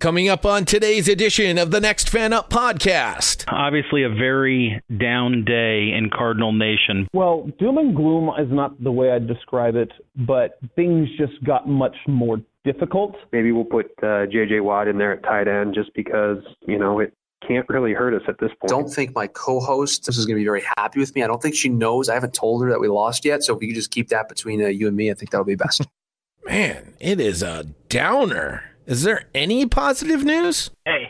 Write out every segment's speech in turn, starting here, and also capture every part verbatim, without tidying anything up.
Coming up on today's edition of the Next Fan Up podcast. Obviously a very down day in Cardinal Nation. Well, doom and gloom is not the way I'd describe it, but things just got much more difficult. Maybe we'll put uh, J J Watt in there at tight end just because, you know, it can't really hurt us at this point. I don't think my co-host is going to be very happy with me. I don't think she knows. I haven't told her that we lost yet. So if you could just keep that between uh, you and me, I think that'll be best. Man, it is a downer. Is there any positive news? Hey,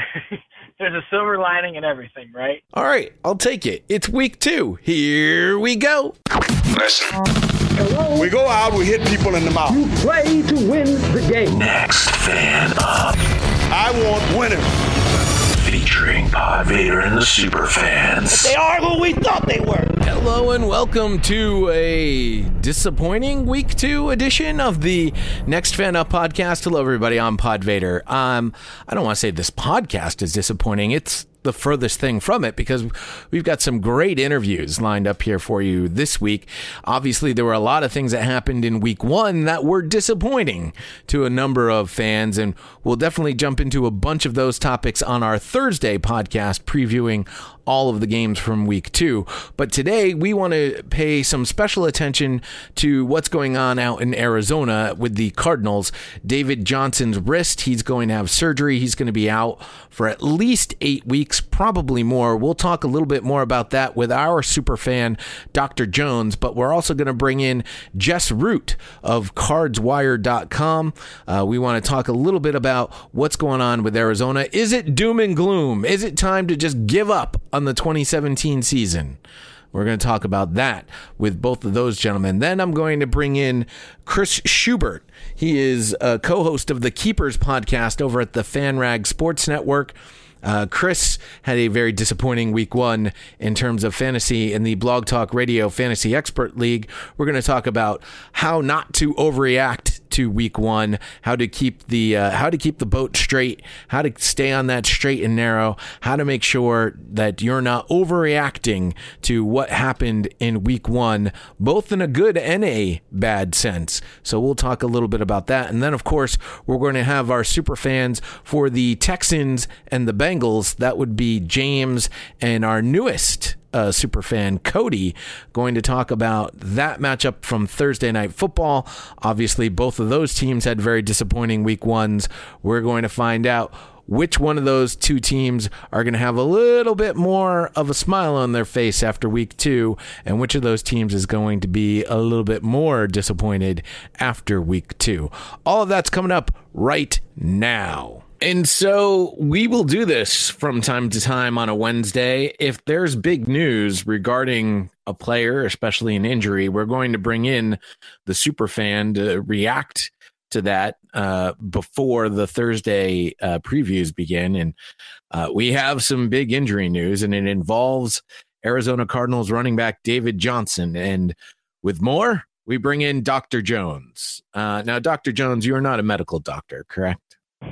there's a silver lining in everything, right? All right, I'll take it. It's week two. Here we go. Listen. Hello? We go out, we hit people in the mouth. You play to win the game. Next Fan Up. I want winners. Featuring Pod Vader and the Super Fans. They are who we thought they were. Hello and welcome to a disappointing week two edition of the Next Fan Up podcast. Hello, everybody. I'm Pod Vader. Um, I don't want to say this podcast is disappointing. It's the furthest thing from it because we've got some great interviews lined up here for you this week. Obviously, there were a lot of things that happened in week one that were disappointing to a number of fans, and we'll definitely jump into a bunch of those topics on our Thursday podcast previewing all of the games from week two. But today we want to pay some special attention to what's going on out in Arizona with the Cardinals. David Johnson's wrist, he's going to have surgery. He's going to be out for at least eight weeks, probably more. We'll talk a little bit more about that with our super fan, Doctor Jones, but we're also going to bring in Jess Root of cards wire dot com. Uh, we want to talk a little bit about what's going on with Arizona. Is it doom and gloom? Is it time to just give up on the twenty seventeen season? We're going to talk about that with both of those gentlemen. Then I'm going to bring in Chris Schubert. He is a co-host of the Keepers podcast over at the FanRag Sports Network. Uh, Chris had a very disappointing week one in terms of fantasy in the Blog Talk Radio Fantasy Expert League. We're going to talk about how not to overreact to week one, how to keep the uh, how to keep the boat straight, how to stay on that straight and narrow, how to make sure that you're not overreacting to what happened in week one, both in a good and a bad sense. So we'll talk a little bit about that. And then, of course, we're going to have our super fans for the Texans and the Bengals. That would be James and our newest Uh, super fan Cody, going to talk about that matchup from Thursday Night Football. Obviously, both of those teams had very disappointing week ones. We're going to find out which one of those two teams are going to have a little bit more of a smile on their face after week two, and which of those teams is going to be a little bit more disappointed after week two. All of that's coming up right now. And so we will do this from time to time on a Wednesday. If there's big news regarding a player, especially an injury, we're going to bring in the super fan to react to that uh, before the Thursday uh, previews begin. And uh, we have some big injury news, and it involves Arizona Cardinals running back David Johnson. And with more, we bring in Doctor Jones. Uh, now, Doctor Jones, you're not a medical doctor, correct?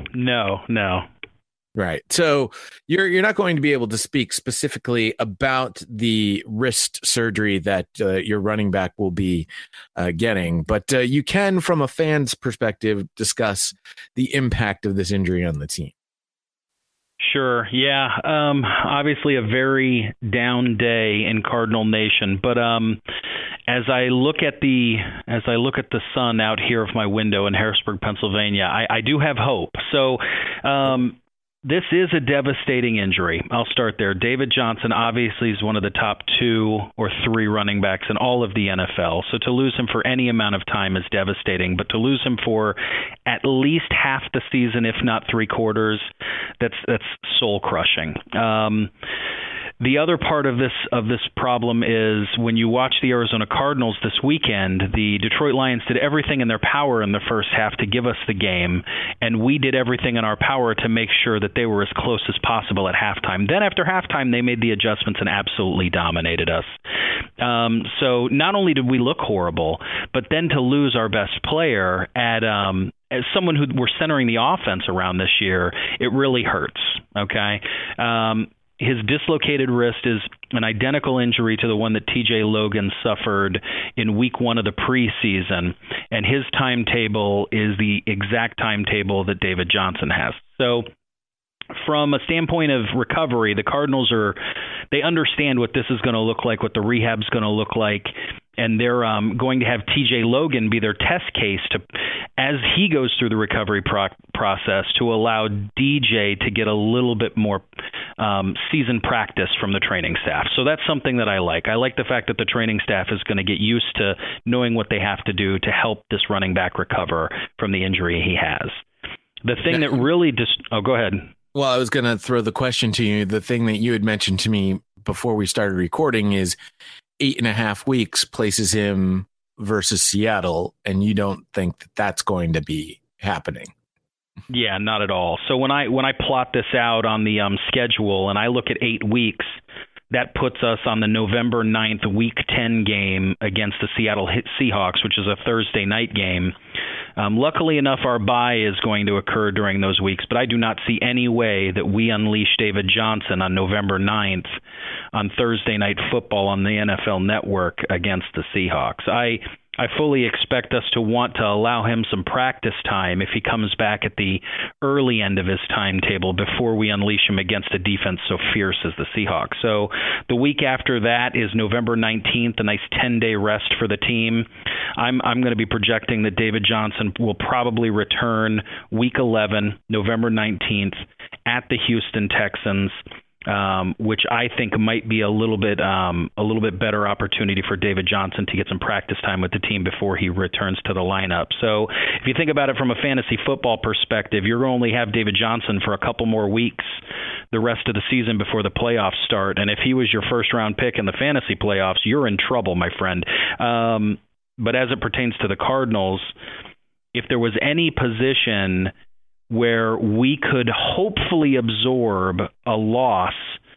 No, no. Right. So you're you're not going to be able to speak specifically about the wrist surgery that uh, your running back will be uh, getting, but uh, you can, from a fan's perspective, discuss the impact of this injury on the team. Sure. Yeah. Um, obviously a very down day in Cardinal Nation, but um, as I look at the as I look at the sun out here of my window in Harrisburg, Pennsylvania, I, I do have hope. So um, this is a devastating injury. I'll start there. David Johnson obviously is one of the top two or three running backs in all of the N F L. So to lose him for any amount of time is devastating. But to lose him for at least half the season, if not three quarters, that's that's soul crushing. Um, The other part of this of this problem is when you watch the Arizona Cardinals this weekend, the Detroit Lions did everything in their power in the first half to give us the game, and we did everything in our power to make sure that they were as close as possible at halftime. Then after halftime, they made the adjustments and absolutely dominated us. Um, so not only did we look horrible, but then to lose our best player at um, as someone who we're centering the offense around this year, it really hurts. Okay. Um, His dislocated wrist is an identical injury to the one that T J Logan suffered in week one of the preseason, and his timetable is the exact timetable that David Johnson has. So from a standpoint of recovery, the Cardinals are, they understand what this is going to look like, what the rehab's going to look like, and they're um, going to have T J Logan be their test case to, as he goes through the recovery pro- process, to allow D J to get a little bit more um, season practice from the training staff. So that's something that I like. I like the fact that the training staff is going to get used to knowing what they have to do to help this running back recover from the injury he has. The thing that really just, oh, go ahead. Well, I was going to throw the question to you. The thing that you had mentioned to me before we started recording is eight and a half weeks places him versus Seattle, and you don't think that that's going to be happening. Yeah, not at all. So when I when I plot this out on the um, schedule and I look at eight weeks, that puts us on the November ninth Week ten game against the Seattle Seahawks, which is a Thursday night game. Um, luckily enough, our bye is going to occur during those weeks, but I do not see any way that we unleash David Johnson on November ninth on Thursday Night Football on the N F L Network against the Seahawks. I I fully expect us to want to allow him some practice time if he comes back at the early end of his timetable before we unleash him against a defense so fierce as the Seahawks. So the week after that is November nineteenth, a nice ten-day rest for the team. I'm I'm going to be projecting that David Johnson will probably return week eleven, November nineteenth, at the Houston Texans. Um, which I think might be a little bit um, a little bit better opportunity for David Johnson to get some practice time with the team before he returns to the lineup. So if you think about it from a fantasy football perspective, you're going to only have David Johnson for a couple more weeks the rest of the season before the playoffs start. And if he was your first round pick in the fantasy playoffs, you're in trouble, my friend. Um, but as it pertains to the Cardinals, if there was any position where we could hopefully absorb a loss,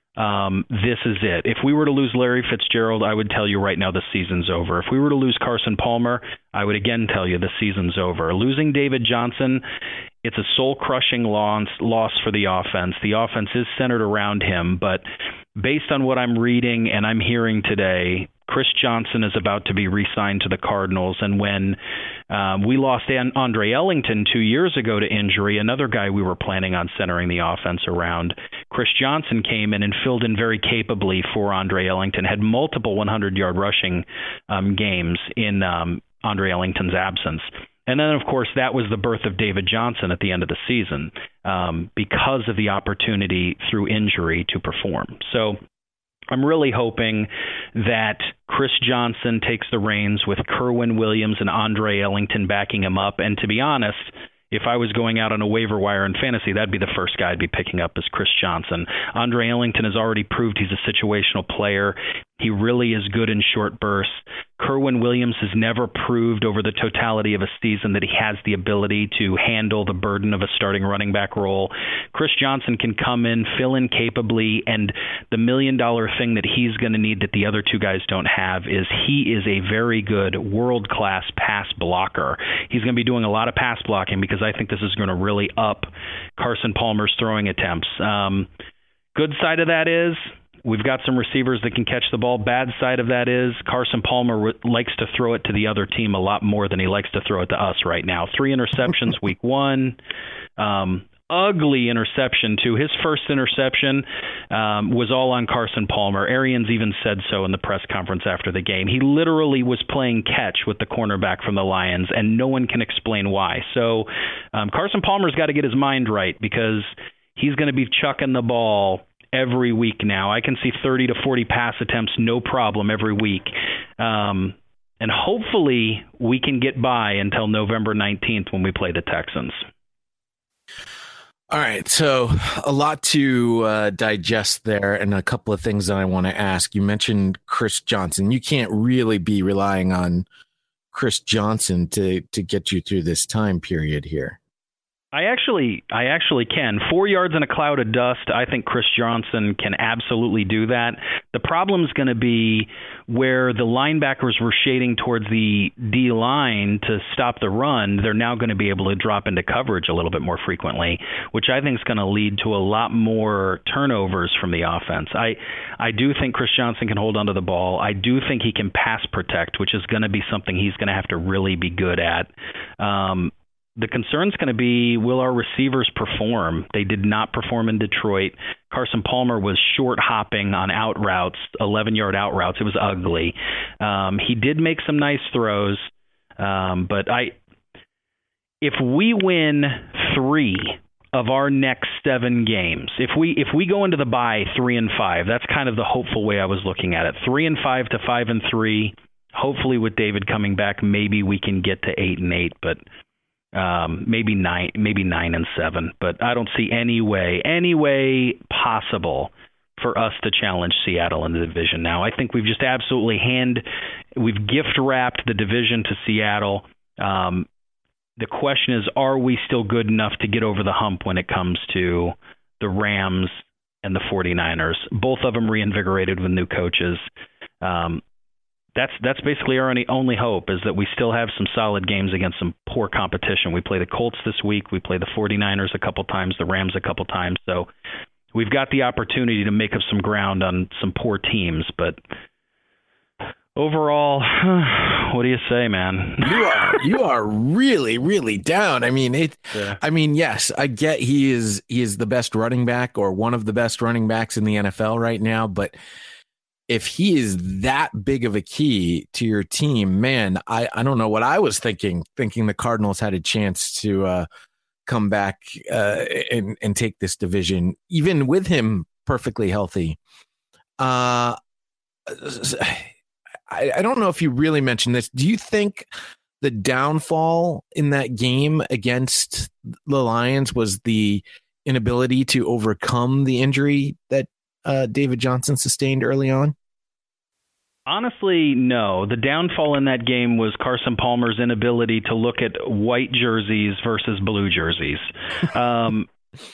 um, this is it. If we were to lose Larry Fitzgerald, I would tell you right now the season's over. If we were to lose Carson Palmer, I would again tell you the season's over. Losing David Johnson, it's a soul-crushing loss, loss for the offense. The offense is centered around him, but based on what I'm reading and I'm hearing today, Chris Johnson is about to be re-signed to the Cardinals. And when um, we lost Andre Ellington two years ago to injury, another guy we were planning on centering the offense around, Chris Johnson came in and filled in very capably for Andre Ellington, had multiple hundred-yard rushing um, games in um, Andre Ellington's absence. And then, of course, that was the birth of David Johnson at the end of the season um, because of the opportunity through injury to perform. So I'm really hoping that Chris Johnson takes the reins with Kerwin Williams and Andre Ellington backing him up. And to be honest, if I was going out on a waiver wire in fantasy, that'd be the first guy I'd be picking up is Chris Johnson. Andre Ellington has already proved he's a situational player. He really is good in short bursts. Kerwin Williams has never proved over the totality of a season that he has the ability to handle the burden of a starting running back role. Chris Johnson can come in, fill in capably, and the million-dollar thing that he's going to need that the other two guys don't have is he is a very good world-class pass blocker. He's going to be doing a lot of pass blocking because I think this is going to really up Carson Palmer's throwing attempts. Um, good side of that is we've got some receivers that can catch the ball. Bad side of that is Carson Palmer re- likes to throw it to the other team a lot more than he likes to throw it to us right now. Three interceptions week one. Um, ugly interception, too. His first interception um, was all on Carson Palmer. Arians even said so in the press conference after the game. He literally was playing catch with the cornerback from the Lions, and no one can explain why. So um, Carson Palmer's got to get his mind right because he's going to be chucking the ball every week now. I can see thirty to forty pass attempts, no problem, every week. Um, and hopefully we can get by until November nineteenth when we play the Texans. All right. So a lot to uh, digest there and a couple of things that I want to ask. You mentioned Chris Johnson. You can't really be relying on Chris Johnson to, to get you through this time period here. I actually I actually can. Four yards in a cloud of dust, I think Chris Johnson can absolutely do that. The problem's going to be where the linebackers were shading towards the D-line to stop the run. They're now going to be able to drop into coverage a little bit more frequently, which I think is going to lead to a lot more turnovers from the offense. I, I do think Chris Johnson can hold onto the ball. I do think he can pass protect, which is going to be something he's going to have to really be good at. Um, the concern's going to be, will our receivers perform? They did not perform in Detroit. Carson Palmer was short hopping on out routes, eleven-yard out routes. It was ugly. Um, he did make some nice throws, um, but I, if we win three of our next seven games, if we if we go into the bye three and five, that's kind of the hopeful way I was looking at it. Three and five to five and three. Hopefully, with David coming back, maybe we can get to eight and eight, but um, maybe nine, maybe nine and seven. But I don't see any way, any way possible for us to challenge Seattle in the division. Now, I think we've just absolutely hand, we've gift wrapped the division to Seattle. Um, the question is, are we still good enough to get over the hump when it comes to the Rams and the 49ers? Both of them reinvigorated with new coaches. Um, That's that's basically our only, only hope, is that we still have some solid games against some poor competition. We play the Colts this week. We play the 49ers a couple times, the Rams a couple times. So we've got the opportunity to make up some ground on some poor teams. But overall, what do you say, man? You are you are really, really down. I mean, it. Yeah. I mean, yes, I get he is he is the best running back, or one of the best running backs in the N F L right now, but if he is that big of a key to your team, man, I, I don't know what I was thinking, thinking the Cardinals had a chance to uh, come back uh, and, and take this division, even with him perfectly healthy. Uh, I, I don't know if you really mentioned this. Do you think the downfall in that game against the Lions was the inability to overcome the injury that uh, David Johnson sustained early on? Honestly, no. The downfall in that game was Carson Palmer's inability to look at white jerseys versus blue jerseys. Um,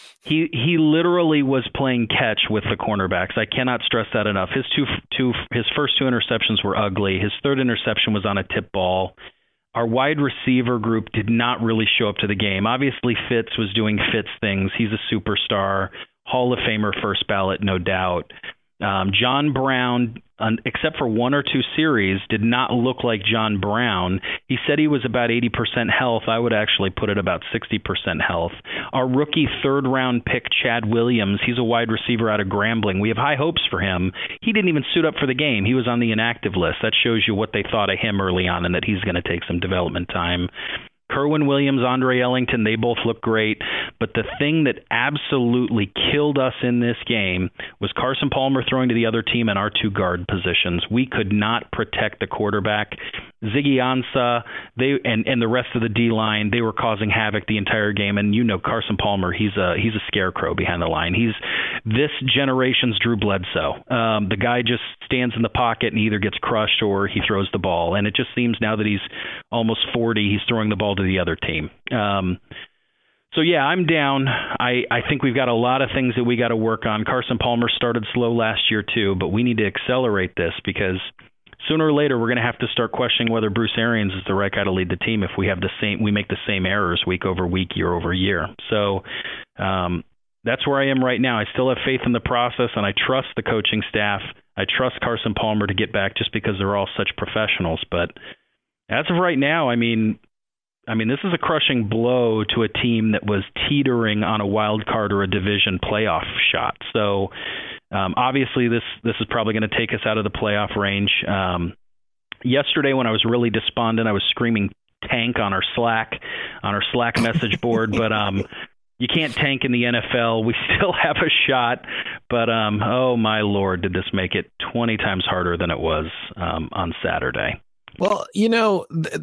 he he literally was playing catch with the cornerbacks. I cannot stress that enough. His two two his first two interceptions were ugly. His third interception was on a tip ball. Our wide receiver group did not really show up to the game. Obviously, Fitz was doing Fitz things. He's a superstar, Hall of Famer, first ballot, no doubt. Um, John Brown, um, except for one or two series, did not look like John Brown. He said he was about eighty percent health. I would actually put it about sixty percent health. Our rookie third-round pick, Chad Williams, he's a wide receiver out of Grambling. We have high hopes for him. He didn't even suit up for the game. He was on the inactive list. That shows you what they thought of him early on and that he's going to take some development time. Kerwin Williams, Andre Ellington, they both look great. But the thing that absolutely killed us in this game was Carson Palmer throwing to the other team and our two guard positions. We could not protect the quarterback. Ziggy Ansah, they and, and the rest of the D-line, they were causing havoc the entire game. And you know Carson Palmer, he's a he's a scarecrow behind the line. He's this generation's Drew Bledsoe. Um, the guy just stands in the pocket and either gets crushed or he throws the ball. And it just seems now that he's almost forty, he's throwing the ball to the other team. Um, so, yeah, I'm down. I, I think we've got a lot of things that we got to work on. Carson Palmer started slow last year, too, but we need to accelerate this because sooner or later we're going to have to start questioning whether Bruce Arians is the right guy to lead the team if we have the same we make the same errors week over week, year over year. So um, that's where I am right now. I still have faith in the process, and I trust the coaching staff. I trust Carson Palmer to get back just because they're all such professionals. But as of right now, I mean, I mean, this is a crushing blow to a team that was teetering on a wild card or a division playoff shot. So um, obviously this this is probably going to take us out of the playoff range. Um, yesterday when I was really despondent, I was screaming tank on our Slack, on our Slack message board. But um, you can't tank in the N F L. We still have a shot. But, um, oh, my Lord, did this make it twenty times harder than it was um, on Saturday. Well, you know, th-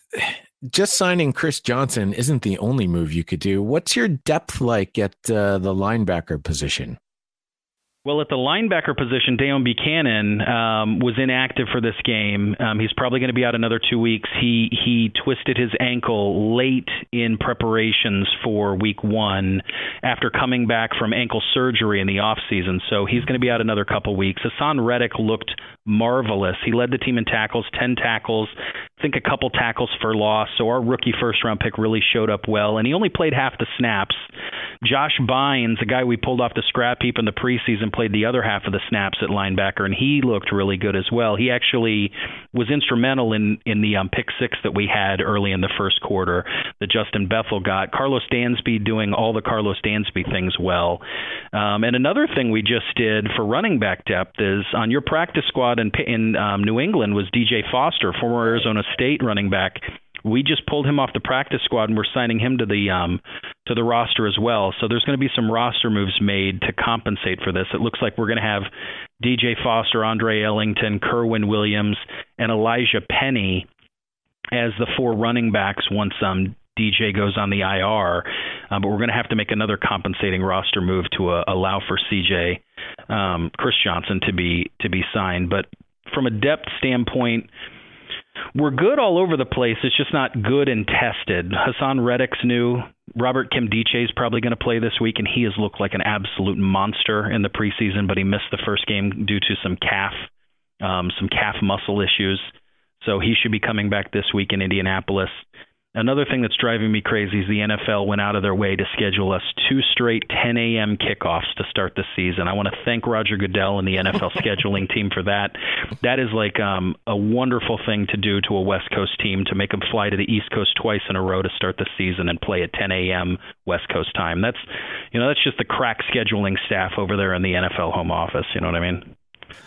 just signing Chris Johnson isn't the only move you could do. What's your depth like at uh, the linebacker position? Well, at the linebacker position, Dayon Buchanan um, was inactive for this game. Um, he's probably going to be out another two weeks. He he twisted his ankle late in preparations for week one after coming back from ankle surgery in the offseason. So he's going to be out another couple weeks. Hassan Reddick looked marvelous. He led the team in tackles, ten tackles, think a couple tackles for loss. So our rookie first-round pick really showed up well, and he only played half the snaps. Josh Bynes, a guy we pulled off the scrap heap in the preseason, played the other half of the snaps at linebacker, and he looked really good as well. He actually was instrumental in, in the um, pick six that we had early in the first quarter that Justin Bethel got. Carlos Dansby doing all the Carlos Dansby things well. Um, and another thing we just did for running back depth is on your practice squad in, in um, New England was D J Foster, former Arizona State running back. We just pulled him off the practice squad, and we're signing him to the um, to the roster as well. So there's going to be some roster moves made to compensate for this. It looks like we're going to have D J Foster, Andre Ellington, Kerwin Williams, and Elijah Penny as the four running backs once um, D J goes on the I R. Uh, but we're going to have to make another compensating roster move to uh, allow for C J um, Chris Johnson to be to be signed. But from a depth standpoint, we're good all over the place. It's just not good and tested. Hassan Reddick's new. Robert Kimdiche is probably going to play this week, and he has looked like an absolute monster in the preseason, but he missed the first game due to some calf, um, some calf muscle issues. So he should be coming back this week in Indianapolis. Another thing that's driving me crazy is the N F L went out of their way to schedule us two straight ten a.m. kickoffs to start the season. I want to thank Roger Goodell and the N F L scheduling team for that. That is like um, a wonderful thing to do to a West Coast team, to make them fly to the East Coast twice in a row to start the season and play at ten a.m. West Coast time. That's, you know, that's just the crack scheduling staff over there in the N F L home office. You know what I mean?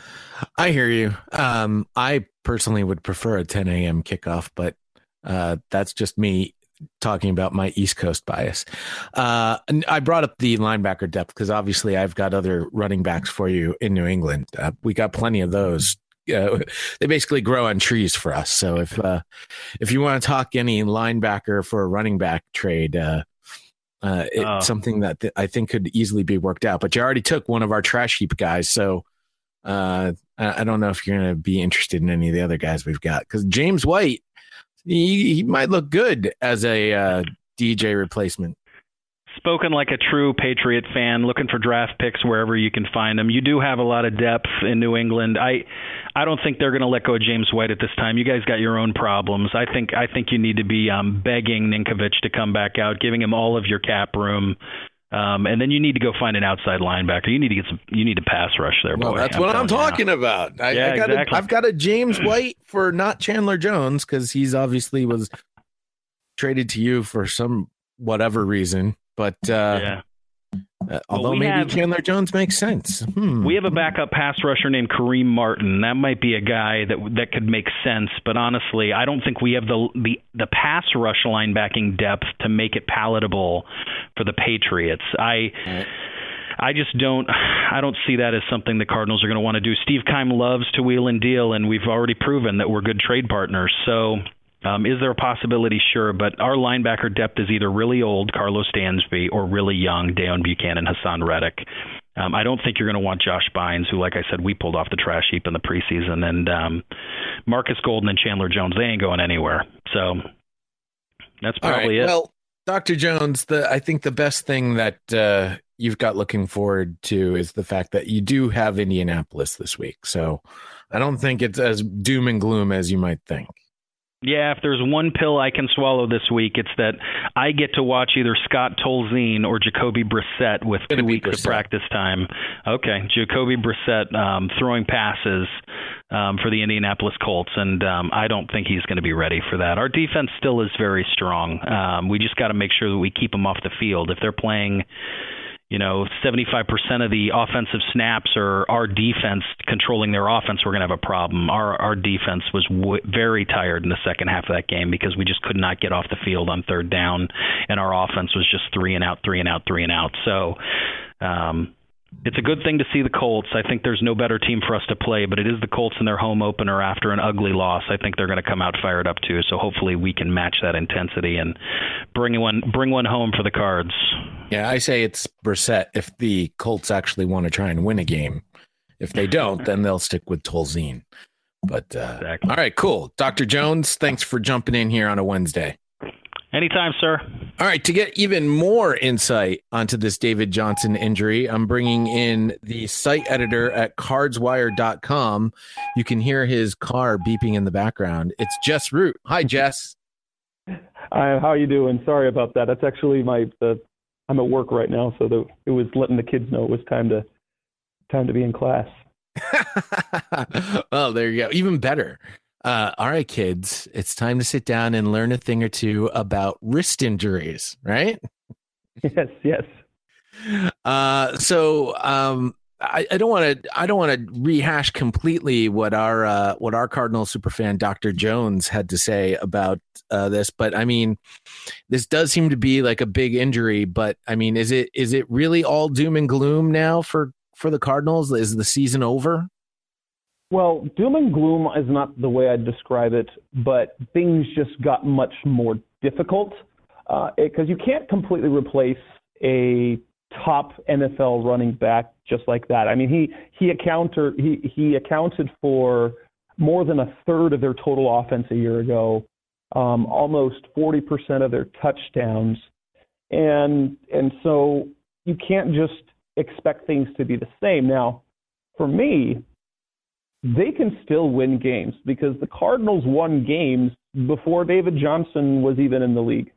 I hear you. Um, I personally would prefer a ten a.m. kickoff, but Uh, that's just me talking about my East Coast bias. Uh, and I brought up the linebacker depth because obviously I've got other running backs for you in New England. Uh, we got plenty of those. Uh, they basically grow on trees for us. So if uh, if you want to talk any linebacker for a running back trade, uh, uh, it's oh. something that th- I think could easily be worked out. But you already took one of our trash heap guys, so uh, I, I don't know if you're going to be interested in any of the other guys we've got, because James White, He, he might look good as a uh, D J replacement. Spoken like a true Patriot fan, looking for draft picks wherever you can find them. You do have a lot of depth in New England. I I don't think they're going to let go of James White at this time. You guys got your own problems. I think I think you need to be um, begging Ninkovich to come back out, giving him all of your cap room. Um, and then you need to go find an outside linebacker. You need to get some. You need to pass rush there, boy. Well, that's I'm what I'm talking now. about. I, yeah, I got exactly. a, I've got a James White for not Chandler Jones, because he's obviously was traded to you for some whatever reason. But uh, yeah. uh, although well, we maybe have, Chandler Jones makes sense. Hmm. We have a backup pass rusher named Kareem Martin. That might be a guy that that could make sense. But honestly, I don't think we have the the, the pass rush linebacking depth to make it palatable for the Patriots. I right. I just don't I don't see that as something the Cardinals are going to want to do. Steve Keim loves to wheel and deal, and we've already proven that we're good trade partners. So um, is there a possibility? Sure, but our linebacker depth is either really old, Carlos Dansby, or really young, Deone Buchanan, Hassan Reddick. Um, I don't think you're going to want Josh Bynes, who, like I said, we pulled off the trash heap in the preseason, and um, Marcus Golden and Chandler Jones, they ain't going anywhere. So that's probably right. it. Well, Doctor Jones, the I think the best thing that uh, you've got looking forward to is the fact that you do have Indianapolis this week. So I don't think it's as doom and gloom as you might think. Yeah, if there's one pill I can swallow this week, it's that I get to watch either Scott Tolzien or Jacoby Brissett with two weeks Brissett. of practice time. Okay, Jacoby Brissett um, throwing passes um, for the Indianapolis Colts, and um, I don't think he's going to be ready for that. Our defense still is very strong. Um, we just got to make sure that we keep them off the field. If they're playing, you know, seventy-five percent of the offensive snaps are our defense controlling their offense, we're going to have a problem. Our our defense was w- very tired in the second half of that game because we just could not get off the field on third down, and our offense was just three and out, three and out, three and out. So um, it's a good thing to see the Colts. I think there's no better team for us to play, but it is the Colts in their home opener after an ugly loss. I think they're going to come out fired up too. So hopefully we can match that intensity and bring one bring one home for the Cards. Yeah, I say it's Brissett if the Colts actually want to try and win a game. If they don't, then they'll stick with Tolzien. But uh, exactly. All right, cool. Doctor Jones, thanks for jumping in here on a Wednesday. Anytime, sir. All right, to get even more insight onto this David Johnson injury, I'm bringing in the site editor at cards wire dot com. You can hear his car beeping in the background. It's Jess Root. Hi, Jess. Hi, how are you doing? Sorry about that. That's actually my the, I'm at work right now, so the, it was letting the kids know it was time to time to be in class. Well, there you go. Even better. Uh, all right, kids, it's time to sit down and learn a thing or two about wrist injuries, right? Yes, yes. Uh, so um, I, I don't want to I don't want to rehash completely what our uh, what our Cardinal superfan Doctor Jones had to say about uh, this, but I mean, this does seem to be like a big injury. But I mean, is it is it really all doom and gloom now for for the Cardinals? Is the season over? Well, doom and gloom is not the way I'd describe it, but things just got much more difficult because uh, you can't completely replace a top N F L running back just like that. I mean, he he accounted he he accounted for more than a third of their total offense a year ago, um, almost forty percent of their touchdowns, and and so you can't just expect things to be the same. Now, for me, they can still win games because the Cardinals won games before David Johnson was even in the league.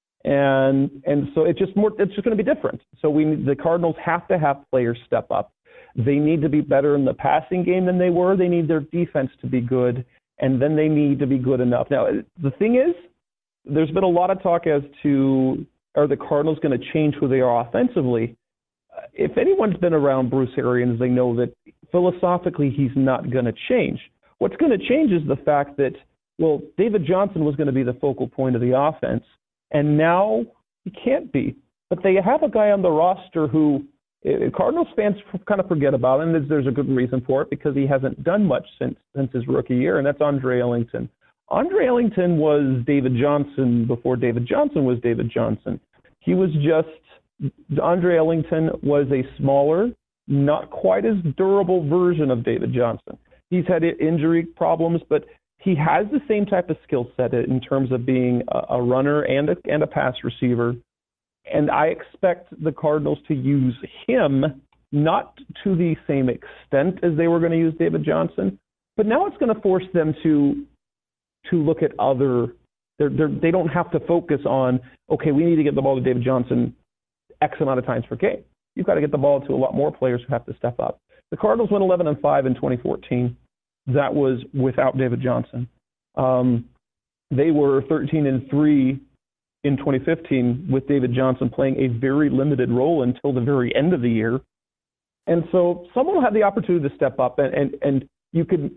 And and so it's just more it's just going to be different. So we the Cardinals have to have players step up. They need to be better in the passing game than they were. They need their defense to be good, and then they need to be good enough. Now, the thing is, there's been a lot of talk as to are the Cardinals going to change who they are offensively? If anyone's been around Bruce Arians, they know that philosophically he's not going to change. What's going to change is the fact that, well, David Johnson was going to be the focal point of the offense, and now he can't be. But they have a guy on the roster who uh, Cardinals fans kind of forget about, and there's, there's a good reason for it because he hasn't done much since since his rookie year, and that's Andre Ellington. Andre Ellington was David Johnson before David Johnson was David Johnson. He was just Andre Ellington was a smaller, not quite as durable version of David Johnson. He's had injury problems, but he has the same type of skill set in terms of being a, a runner and a, and a pass receiver. And I expect the Cardinals to use him not to the same extent as they were going to use David Johnson, but now it's going to force them to to look at other. They're, they're, they don't have to focus on, okay, we need to get the ball to David Johnson X amount of times per game. You've got to get the ball to a lot more players who have to step up. The Cardinals went eleven and five in twenty fourteen. That was without David Johnson. Um, they were thirteen and three in twenty fifteen with David Johnson playing a very limited role until the very end of the year. And so someone will have the opportunity to step up, and and, and you could.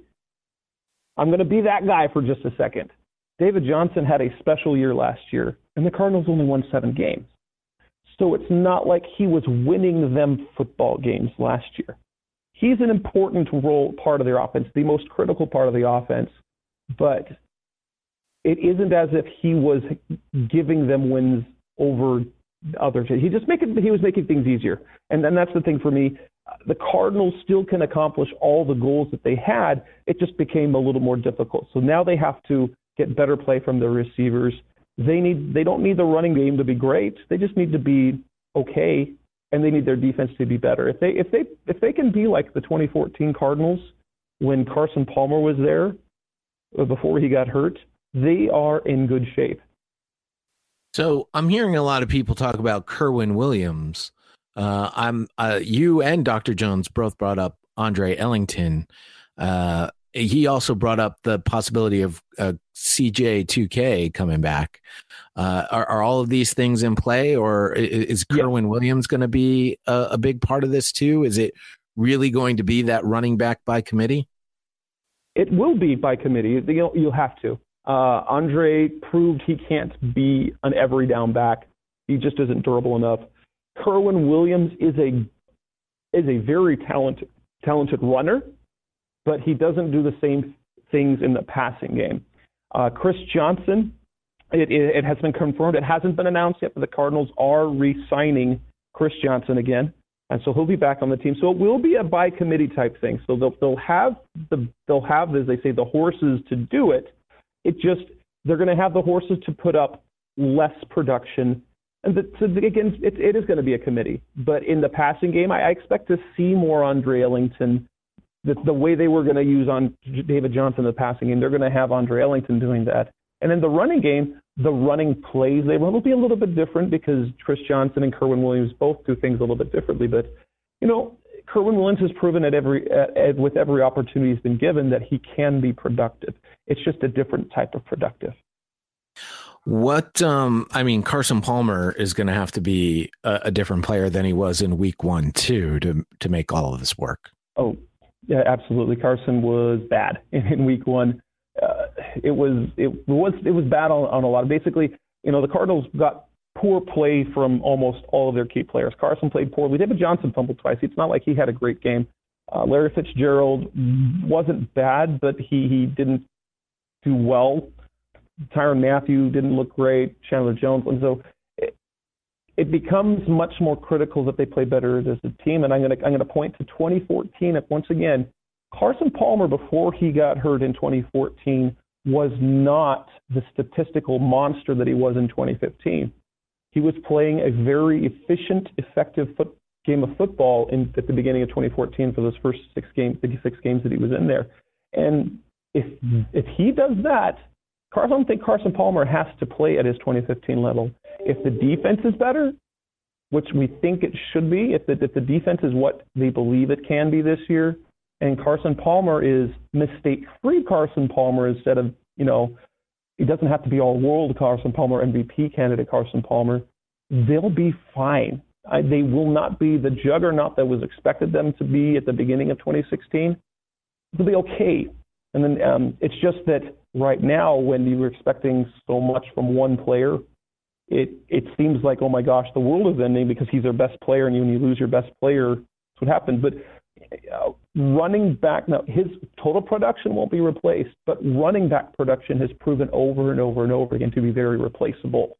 I'm going to be that guy for just a second. David Johnson had a special year last year, and the Cardinals only won seven games. So it's not like he was winning them football games last year. He's an important role, part of their offense, the most critical part of the offense, but it isn't as if he was giving them wins over others. He just making he was making things easier, and then that's the thing for me. The Cardinals still can accomplish all the goals that they had. It just became a little more difficult. So now they have to get better play from their receivers. They need they don't need the running game to be great. They just need to be okay, and they need their defense to be better. If they if they if they can be like the twenty fourteen Cardinals when Carson Palmer was there before he got hurt, they are in good shape. So I'm hearing a lot of people talk about Kerwin Williams. Uh, I'm uh, you and Doctor Jones both brought up Andre Ellington. Uh, he also brought up the possibility of uh, C J two K coming back. Uh, are, are all of these things in play, or is Kerwin yeah. Williams going to be a, a big part of this too? Is it really going to be that running back by committee? It will be by committee. You'll, you'll have to. Uh, Andre proved he can't be an every down back. He just isn't durable enough. Kerwin Williams is a is a very talented talented runner, but he doesn't do the same things in the passing game. Uh, Chris Johnson, it, it, it has been confirmed. It hasn't been announced yet, but the Cardinals are re-signing Chris Johnson again, and so he'll be back on the team. So it will be a by committee type thing. So they'll they'll have the they'll have as they say the horses to do it. It just they're going to have the horses to put up less production And the, so again, it, it is going to be a committee. But in the passing game, I, I expect to see more Andre Ellington. The, the way they were going to use on David Johnson in the passing game, they're going to have Andre Ellington doing that. And in the running game, the running plays, they will be a little bit different because Chris Johnson and Kerwin Williams both do things a little bit differently. But, you know, Kerwin Williams has proven at every at, at, with every opportunity he's been given that he can be productive. It's just a different type of productive. What, um, I mean, Carson Palmer is going to have to be a, a different player than he was in week one, too, to to make all of this work. Oh, yeah, absolutely. Carson was bad in, in week one. Uh, it was it was it was bad on, on a lot. Basically, you know, the Cardinals got poor play from almost all of their key players. Carson played poorly. David Johnson fumbled twice. It's not like he had a great game. Uh, Larry Fitzgerald wasn't bad, but he he didn't do well. Tyrann Mathieu didn't look great. Chandler Jones. And so it, it becomes much more critical that they play better as a team. And I'm going to I'm going to point to twenty fourteen. Once again, Carson Palmer, before he got hurt in twenty fourteen, was not the statistical monster that he was in twenty fifteen. He was playing a very efficient, effective foot, game of football in, at the beginning of twenty fourteen for those first six games, six games that he was in there. And if if he does that, I don't think Carson Palmer has to play at his twenty fifteen level. If the defense is better, which we think it should be, if the, if the defense is what they believe it can be this year, and Carson Palmer is mistake-free Carson Palmer instead of, you know, he doesn't have to be all-world Carson Palmer, M V P candidate Carson Palmer, they'll be fine. I, they will not be the juggernaut that was expected them to be at the beginning of twenty sixteen. They'll be okay. And then um, it's just that right now, when you were expecting so much from one player, it it seems like, oh my gosh, the world is ending because he's their best player, and when you lose your best player, that's what happens. But uh, running back, now his total production won't be replaced, but running back production has proven over and over and over again to be very replaceable.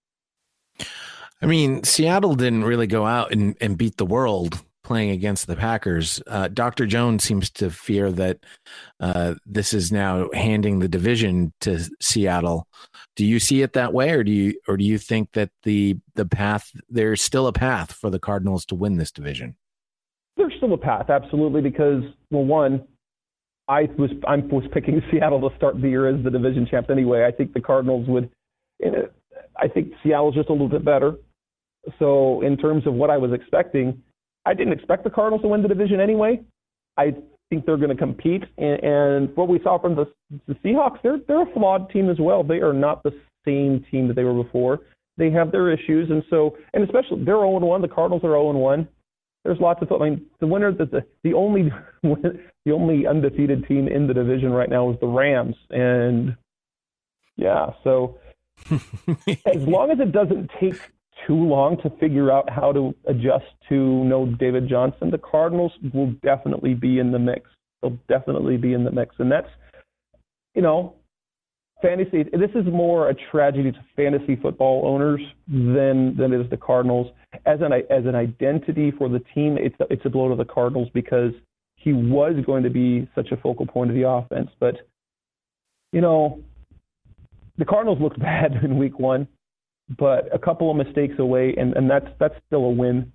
I mean, Seattle didn't really go out and, and beat the world playing against the Packers. Uh, Doctor Jones seems to fear that uh, this is now handing the division to Seattle. Do you see it that way, or do you or do you think that the the path there's still a path for the Cardinals to win this division? There's still a path, absolutely, because well, one, I was I was picking Seattle to start the year as the division champ anyway. I think the Cardinals would. You know, I think Seattle's just a little bit better. So in terms of what I was expecting, I didn't expect the Cardinals to win the division anyway. I think they're going to compete. And, and what we saw from the, the Seahawks, they're, they're a flawed team as well. They are not the same team that they were before. They have their issues. And so, and especially they're oh and one. The Cardinals are oh and one. There's lots of, I mean, the winner, the, the, the only the only undefeated team in the division right now is the Rams. And yeah, so as long as it doesn't take too long to figure out how to adjust to no David Johnson, the Cardinals will definitely be in the mix. They'll definitely be in the mix. And that's, you know, fantasy, this is more a tragedy to fantasy football owners than than it is the Cardinals. As an as an identity for the team, it's it's a blow to the Cardinals because he was going to be such a focal point of the offense. But, you know, the Cardinals looked bad in week one, but a couple of mistakes away, and, and that's that's still a win.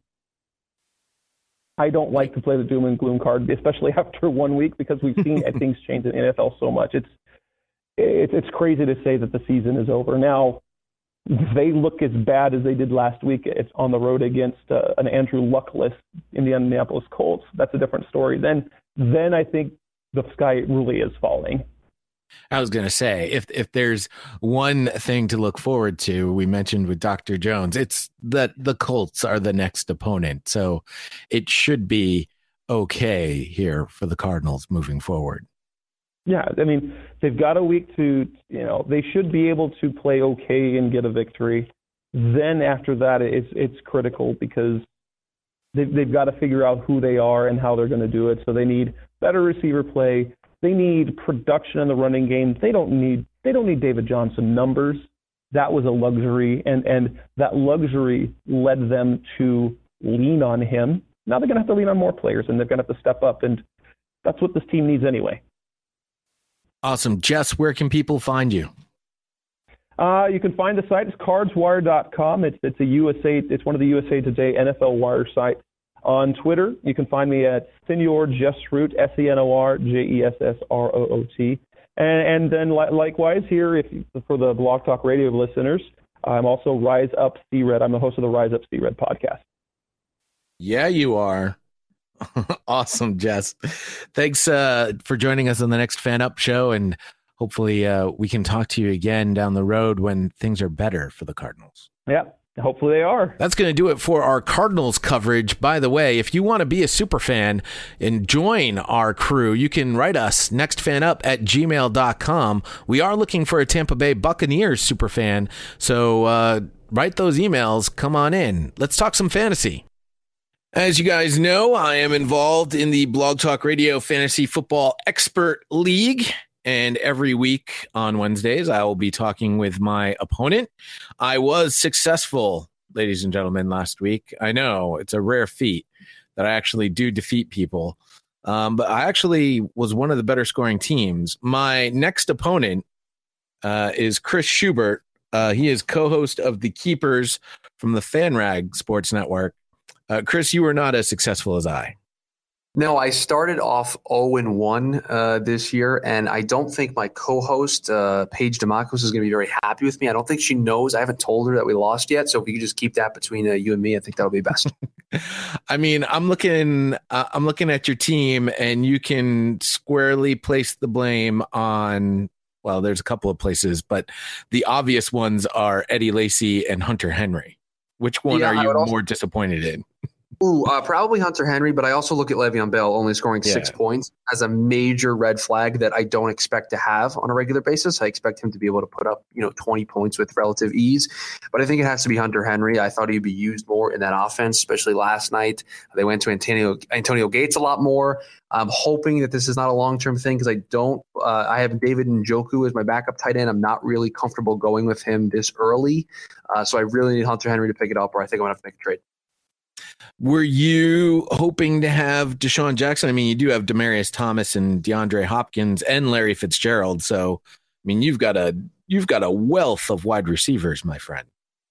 I don't like to play the doom and gloom card, especially after one week, because we've seen things change in the N F L so much. It's it's it's crazy to say that the season is over. Now, if they look as bad as they did last week, it's on the road against uh, an Andrew Luckless Indianapolis Colts. That's a different story. Then then I think the sky really is falling. I was going to say, if if there's one thing to look forward to, we mentioned with Doctor Jones, it's that the Colts are the next opponent. So it should be okay here for the Cardinals moving forward. Yeah, I mean, they've got a week to, you know, they should be able to play okay and get a victory. Then after that, it's it's critical because they've, they've got to figure out who they are and how they're going to do it. So they need better receiver play. They need production in the running game. They don't need they don't need David Johnson numbers. That was a luxury, and, and that luxury led them to lean on him. Now they're going to have to lean on more players, and they're going to have to step up, and that's what this team needs anyway. Awesome. Jess, where can people find you? Uh, you can find the site. It's cards wire dot com. It's it's a U S A. It's one of the U S A Today N F L Wire sites. On Twitter, you can find me at Senor Jesroot, S E N O R J E S S R O O T. And, and then li- likewise here, if for the Blog Talk Radio listeners, I'm also Rise Up C-Red. I'm the host of the Rise Up C-Red podcast. Yeah, you are. Awesome, Jess. Thanks uh, for joining us on the next Fan Up show, and hopefully uh, we can talk to you again down the road when things are better for the Cardinals. Yeah. Hopefully they are. That's going to do it for our Cardinals coverage. By the way, if you want to be a super fan and join our crew, you can write us nextfanup at gmail dot com. We are looking for a Tampa Bay Buccaneers super fan, so uh, write those emails. Come on in. Let's talk some fantasy. As you guys know, I am involved in the Blog Talk Radio Fantasy Football Expert League. And every week on Wednesdays, I will be talking with my opponent. I was successful, ladies and gentlemen, last week. I know it's a rare feat that I actually do defeat people. Um, but I actually was one of the better scoring teams. My next opponent uh, is Chris Schubert. Uh, he is co-host of The Keepers from the FanRag Sports Network. Uh, Chris, you were not as successful as I. No, I started off oh and one uh, this year, and I don't think my co-host, uh, Paige Demacos, is going to be very happy with me. I don't think she knows. I haven't told her that we lost yet, so if you could just keep that between uh, you and me, I think that'll be best. I mean, I'm looking, uh, I'm looking at your team, and you can squarely place the blame on, well, there's a couple of places, but the obvious ones are Eddie Lacy and Hunter Henry. Which one yeah, are you also- more disappointed in? Ooh, uh, probably Hunter Henry, but I also look at Le'Veon Bell only scoring Yeah. six points as a major red flag that I don't expect to have on a regular basis. I expect him to be able to put up, you know, twenty points with relative ease, but I think it has to be Hunter Henry. I thought he'd be used more in that offense, especially last night. They went to Antonio Antonio Gates a lot more. I'm hoping that this is not a long-term thing because I don't uh, – I have David Njoku as my backup tight end. I'm not really comfortable going with him this early, uh, so I really need Hunter Henry to pick it up, or I think I'm going to have to make a trade. Were you hoping to have Deshaun Jackson? I mean, you do have Demaryius Thomas and DeAndre Hopkins and Larry Fitzgerald. So, I mean, you've got a you've got a wealth of wide receivers, my friend.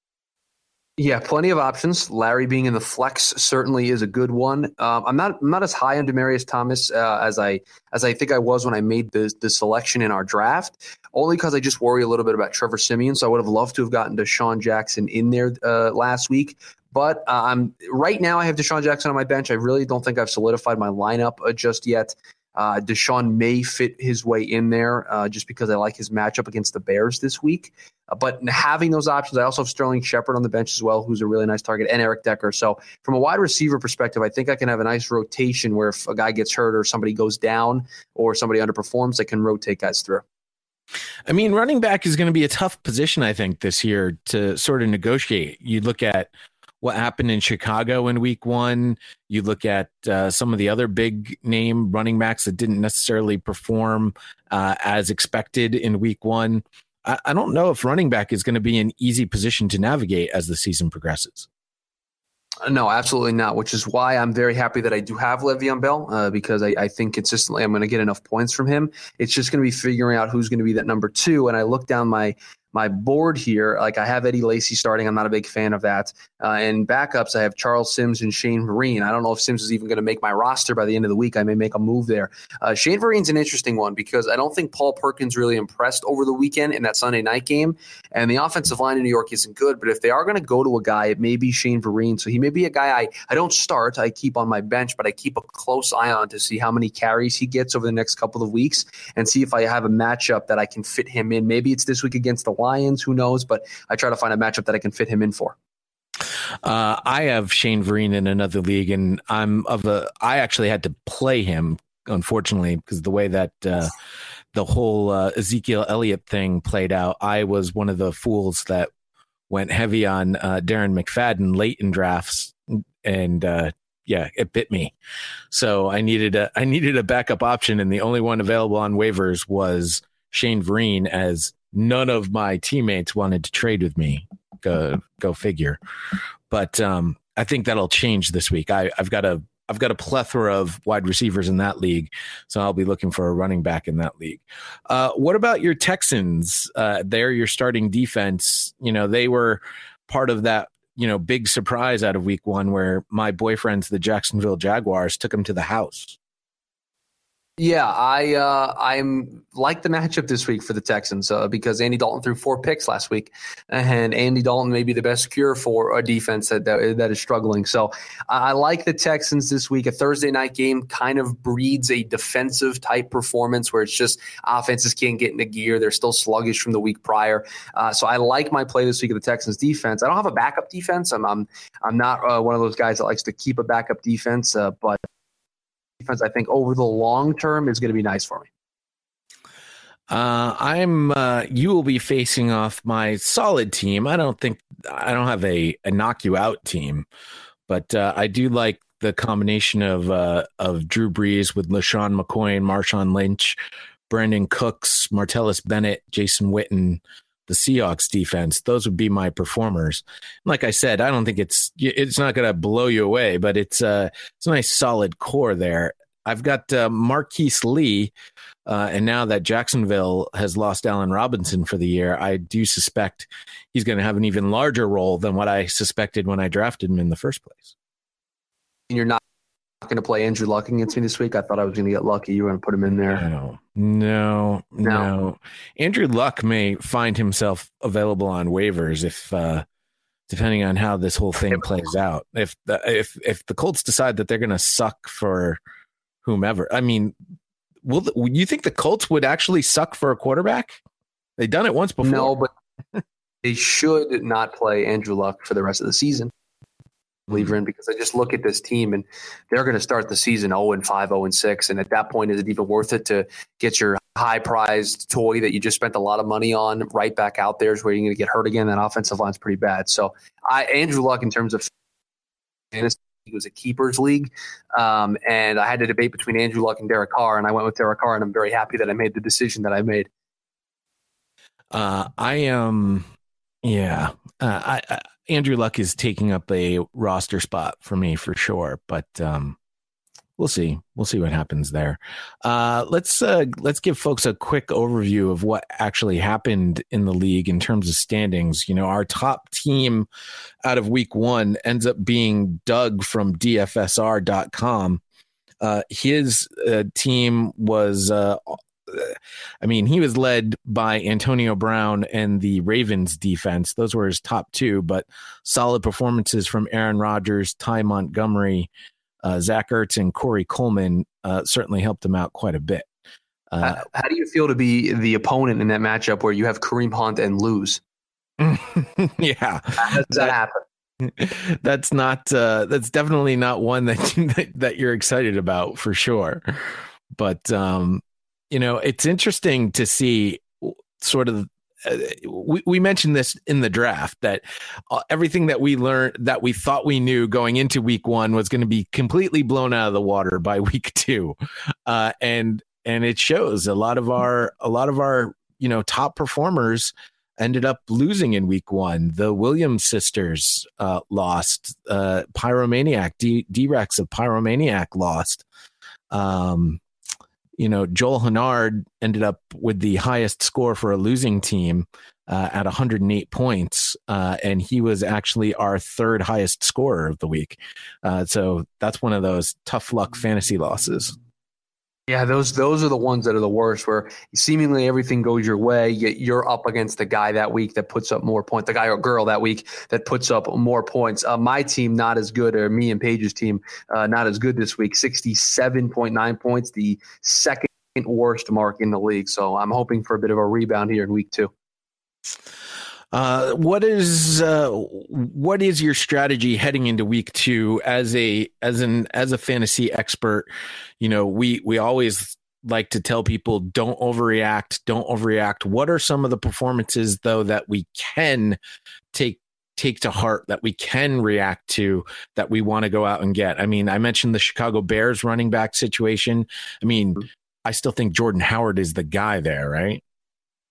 Yeah, plenty of options. Larry being in the flex certainly is a good one. Um, I'm not I'm not as high on Demaryius Thomas uh, as I as I think I was when I made the the selection in our draft. Only because I just worry a little bit about Trevor Siemian. So I would have loved to have gotten Deshaun Jackson in there uh, last week. But uh, I'm right now I have Deshaun Jackson on my bench. I really don't think I've solidified my lineup uh, just yet. Uh, Deshaun may fit his way in there uh, just because I like his matchup against the Bears this week. Uh, but having those options, I also have Sterling Shepard on the bench as well, who's a really nice target, and Eric Decker. So from a wide receiver perspective, I think I can have a nice rotation where if a guy gets hurt or somebody goes down or somebody underperforms, I can rotate guys through. I mean, running back is going to be a tough position, I think, this year to sort of negotiate. You look at what happened in Chicago in week one. You look at uh, some of the other big name running backs that didn't necessarily perform uh, as expected in week one. I, I don't know if running back is going to be an easy position to navigate as the season progresses. No, absolutely not, which is why I'm very happy that I do have Le'Veon Bell uh, because I, I think consistently I'm going to get enough points from him. It's just going to be figuring out who's going to be that number two. And I look down my my board here, like I have Eddie Lacy starting. I'm not a big fan of that. Uh, and backups, I have Charles Sims and Shane Vereen. I don't know if Sims is even going to make my roster by the end of the week. I may make a move there. Uh, Shane Vereen's an interesting one because I don't think Paul Perkins really impressed over the weekend in that Sunday night game. And the offensive line in New York isn't good. But if they are going to go to a guy, it may be Shane Vereen. So he may be a guy I, I don't start. I keep on my bench, but I keep a close eye on to see how many carries he gets over the next couple of weeks and see if I have a matchup that I can fit him in. Maybe it's this week against the Lions. Who knows? But I try to find a matchup that I can fit him in for. Uh, I have Shane Vereen in another league, and I'm of a. I actually had to play him, unfortunately, because the way that uh, the whole uh, Ezekiel Elliott thing played out. I was one of the fools that went heavy on uh, Darren McFadden late in drafts, and uh, yeah, it bit me. So I needed a I needed a backup option, and the only one available on waivers was Shane Vereen, as none of my teammates wanted to trade with me. Go, go figure. But um, I think that'll change this week. I, I've got a I've got a plethora of wide receivers in that league, so I'll be looking for a running back in that league. Uh, what about your Texans? Uh, they're your starting defense. You know, they were part of that, you know, big surprise out of week one where my boyfriends, the Jacksonville Jaguars, took them to the house. Yeah, I uh, I'm like the matchup this week for the Texans uh, because Andy Dalton threw four picks last week, and Andy Dalton may be the best cure for a defense that that, that is struggling. So I like the Texans this week. A Thursday night game kind of breeds a defensive type performance where it's just offenses can't get into gear. They're still sluggish from the week prior. Uh, so I like my play this week of the Texans defense. I don't have a backup defense. I'm I'm I'm not uh, one of those guys that likes to keep a backup defense, uh, but. Defense, I think over the long term is going to be nice for me. Uh, I'm. Uh, you will be facing off my solid team. I don't think I don't have a, a knock you out team, but uh, I do like the combination of uh, of Drew Brees with LaShawn McCoy and Marshawn Lynch, Brandon Cooks, Martellus Bennett, Jason Witten. The Seahawks defense, those would be my performers. Like I said, I don't think it's it's not going to blow you away, but it's a it's a nice solid core there. I've got uh, Marquise Lee, uh, and now that Jacksonville has lost Allen Robinson for the year, I do suspect he's going to have an even larger role than what I suspected when I drafted him in the first place. You're not going to play Andrew Luck against me this week? I thought I was going to get lucky. You were going to put him in there. No, no, no, no. Andrew Luck may find himself available on waivers if, uh, depending on how this whole thing plays out. If the, if if the Colts decide that they're going to suck for whomever, I mean, will the, you think the Colts would actually suck for a quarterback? They've done it once before. No, but they should not play Andrew Luck for the rest of the season. Believer in because I just look at this team and they're going to start the season oh and five, oh and six, and at that point, is it even worth it to get your high prized toy that you just spent a lot of money on right back out there? Is where you're going to get hurt again. That offensive line's pretty bad. So I Andrew Luck in terms of fantasy was a keepers league, um, and I had to debate between Andrew Luck and Derek Carr, and I went with Derek Carr, and I'm very happy that I made the decision that I made. Uh, I am, yeah. Uh, I, I Andrew Luck is taking up a roster spot for me for sure, but um, we'll see. We'll see what happens there. Uh, let's uh, let's give folks a quick overview of what actually happened in the league in terms of standings. You know, our top team out of week one ends up being Doug from D F S R dot com. Uh, his uh, team was. Uh, I mean, he was led by Antonio Brown and the Ravens defense. Those were his top two, but solid performances from Aaron Rodgers, Ty Montgomery, uh, Zach Ertz, and Corey Coleman uh, certainly helped him out quite a bit. Uh, how, how do you feel to be the opponent in that matchup where you have Kareem Hunt and lose? Yeah. How does that happen? That's not, uh, that's definitely not one that, that, that you're excited about for sure. But, um, you know, it's interesting to see sort of, uh, we, we mentioned this in the draft that uh, everything that we learned that we thought we knew going into week one was going to be completely blown out of the water by week two. Uh, and, and it shows a lot of our, a lot of our, you know, top performers ended up losing in week one. The Williams sisters uh, lost, uh, Pyromaniac, D- D-Rex of Pyromaniac lost. Um, You know, Joel Hennard ended up with the highest score for a losing team uh, at one hundred eight points, uh, and he was actually our third highest scorer of the week. Uh, so that's one of those tough luck fantasy losses. Yeah, those those are the ones that are the worst, where seemingly everything goes your way, yet you're up against the guy that week that puts up more points, the guy or girl that week that puts up more points. Uh, my team, not as good, or me and Paige's team, uh, not as good this week, sixty-seven point nine points, the second worst mark in the league. So I'm hoping for a bit of a rebound here in week two. Uh, what is uh, what is your strategy heading into week two as a as an as a fantasy expert? You know, we we always like to tell people don't overreact, don't overreact. What are some of the performances though that we can take take to heart, that we can react to, that we want to go out and get? I mean, I mentioned the Chicago Bears running back situation. I mean, I still think Jordan Howard is the guy there, right?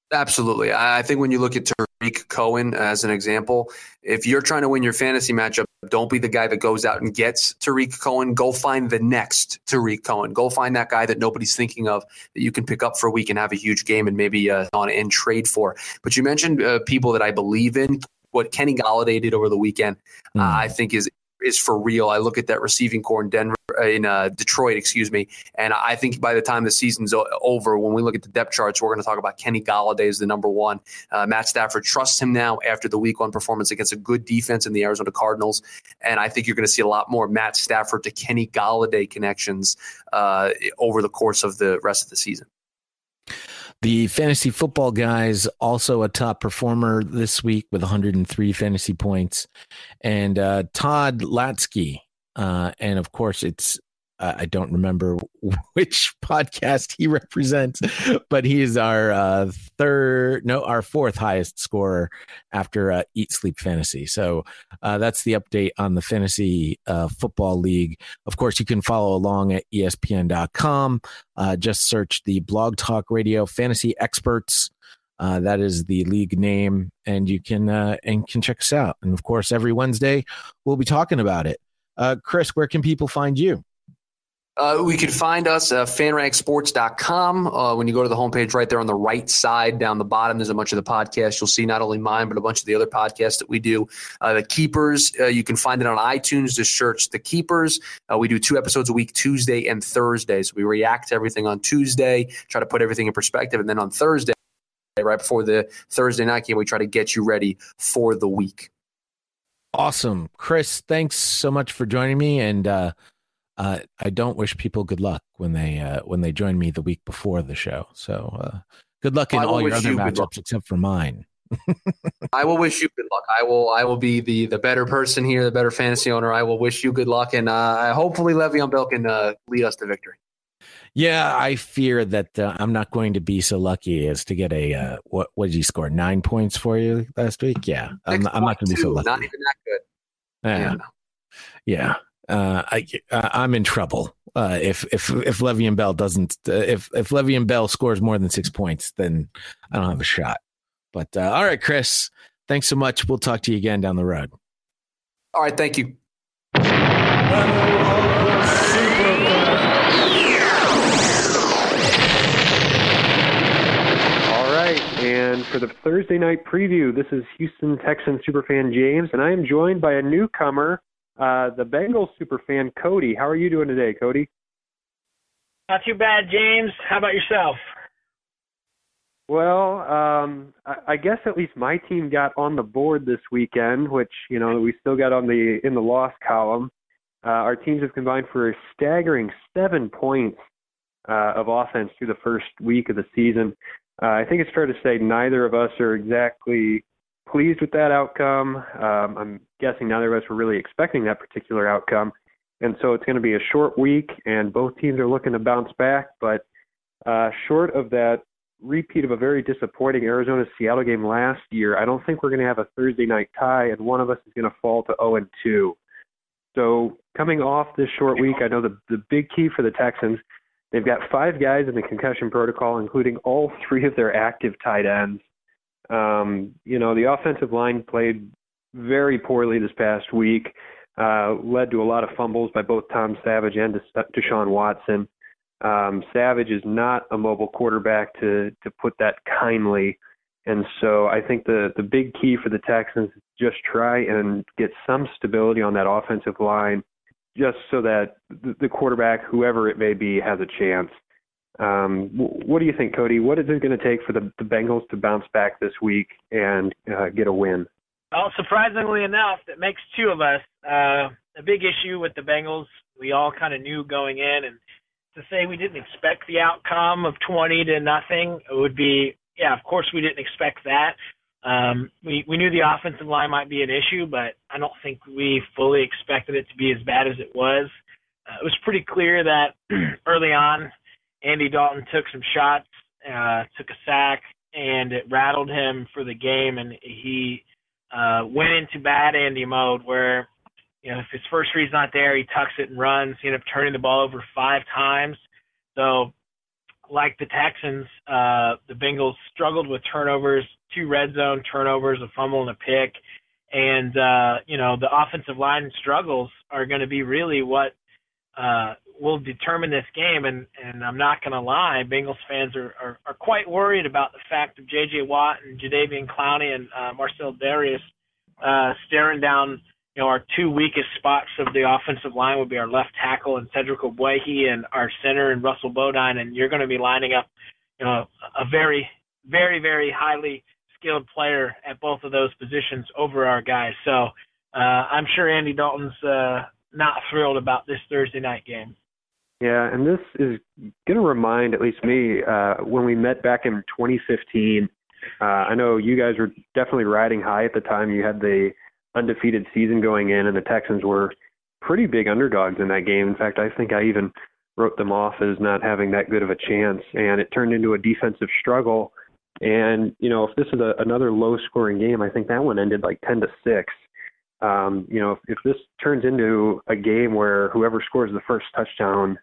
Absolutely. I think when you look at Tariq Cohen as an example, if you're trying to win your fantasy matchup, Don't be the guy that goes out and gets Tariq Cohen. Go find the next Tariq Cohen. Go find that guy that nobody's thinking of that you can pick up for a week and have a huge game and maybe uh, on and trade for. But you mentioned uh, people that I believe in. What Kenny Golladay did over the weekend, mm. uh, I think is is for real. I look at that receiving core in Denver, in uh, Detroit, excuse me, and I think by the time the season's over, when we look at the depth charts, we're going to talk about Kenny Golladay as the number one. Uh, Matt Stafford trusts him now after the week one performance against a good defense in the Arizona Cardinals, and I think you're going to see a lot more Matt Stafford to Kenny Golladay connections uh, over the course of the rest of the season. The fantasy football guys, also a top performer this week with one hundred three fantasy points. And uh, Todd Latsky. Uh, and of course, it's uh, I don't remember which podcast he represents, but he is our uh, third, no, our fourth highest scorer after uh, Eat Sleep Fantasy. So uh, that's the update on the Fantasy uh, Football League. Of course, you can follow along at E S P N dot com. Uh, just search the Blog Talk Radio Fantasy Experts. Uh, that is the league name, and you can uh, and can check us out. And of course, every Wednesday we'll be talking about it. Uh, Chris, where can people find you? Uh, we can find us at fan rank sports dot com. Uh, when you go to the homepage right there on the right side down the bottom, there's a bunch of the podcasts. You'll see not only mine, but a bunch of the other podcasts that we do. Uh, the Keepers, uh, you can find it on iTunes. Just search The Keepers. Uh, we do two episodes a week, Tuesday and Thursday. So we react to everything on Tuesday, try to put everything in perspective. And then on Thursday, right before the Thursday night game, we try to get you ready for the week. Awesome. Chris, thanks so much for joining me. And, uh, Uh, I don't wish people good luck when they uh, when they join me the week before the show. So uh, good luck in all your other you matchups except for mine. I will wish you good luck. I will I will be the the better person here, the better fantasy owner. I will wish you good luck, and uh, hopefully Le'Veon Bell can uh, lead us to victory. Yeah, I fear that uh, I'm not going to be so lucky as to get a uh, what what did he score nine points for you last week? Yeah, I'm, I'm not going to be so lucky. Not even that good. Yeah, yeah. Uh, I uh, I'm in trouble uh, if if if Le'Veon Bell doesn't uh, if if Le'Veon Bell scores more than six points, then I don't have a shot. But uh, all right, Chris, thanks so much. We'll talk to you again down the road. All right, thank you. All right, and for the Thursday night preview, this is Houston Texans superfan James, and I am joined by a newcomer. Uh, the Bengals superfan, Cody. How are you doing today, Cody? Not too bad, James. How about yourself? Well, um, I, I guess at least my team got on the board this weekend, which, you know, we still got on the in the loss column. Uh, our teams have combined for a staggering seven points uh, of offense through the first week of the season. Uh, I think it's fair to say neither of us are exactly pleased with that outcome. Um, I'm guessing neither of us were really expecting that particular outcome. And so it's going to be a short week, and both teams are looking to bounce back. But uh, short of that repeat of a very disappointing Arizona-Seattle game last year, I don't think we're going to have a Thursday night tie, and one of us is going to fall to oh and two. So coming off this short week, I know the, the big key for the Texans, they've got five guys in the concussion protocol, including all three of their active tight ends. Um, you know, the offensive line played very poorly this past week, uh, led to a lot of fumbles by both Tom Savage and Deshaun Watson. Um, Savage is not a mobile quarterback, to to put that kindly. And so I think the, the big key for the Texans is just try and get some stability on that offensive line, just so that the, the quarterback, whoever it may be, has a chance. Um, what do you think, Cody? What is it going to take for the, the Bengals to bounce back this week and uh, get a win? Well, surprisingly enough, that makes two of us. Uh, a big issue with the Bengals, we all kind of knew going in, and to say we didn't expect the outcome of twenty to nothing, it would be, yeah, of course we didn't expect that. Um, we, we knew the offensive line might be an issue, but I don't think we fully expected it to be as bad as it was. Uh, it was pretty clear that early on, Andy Dalton took some shots, uh, took a sack, and it rattled him for the game, and he uh, went into bad Andy mode where, you know, if his first read's not there, he tucks it and runs. He ended up turning the ball over five times. So, like the Texans, uh, the Bengals struggled with turnovers, two red zone turnovers, a fumble and a pick, And, uh, you know, the offensive line struggles are going to be really what uh, will determine this game. And, and I'm not going to lie, Bengals fans are, are, are quite worried about the fact of J J. Watt and Jadeveon Clowney and uh, Marcel Darius uh, staring down, you know, our two weakest spots of the offensive line would be our left tackle and Cedric Ogbuehi and our center and Russell Bodine. And you're going to be lining up, you know, a very, very, very highly skilled player at both of those positions over our guys. So uh, I'm sure Andy Dalton's uh, not thrilled about this Thursday night game. Yeah, and this is going to remind at least me uh, when we met back in twenty fifteen. Uh, I know you guys were definitely riding high at the time. You had the undefeated season going in, and the Texans were pretty big underdogs in that game. In fact, I think I even wrote them off as not having that good of a chance, and it turned into a defensive struggle. And, you know, if this is a, another low-scoring game, I think that one ended like ten to six. Um, you know, if, if this turns into a game where whoever scores the first touchdown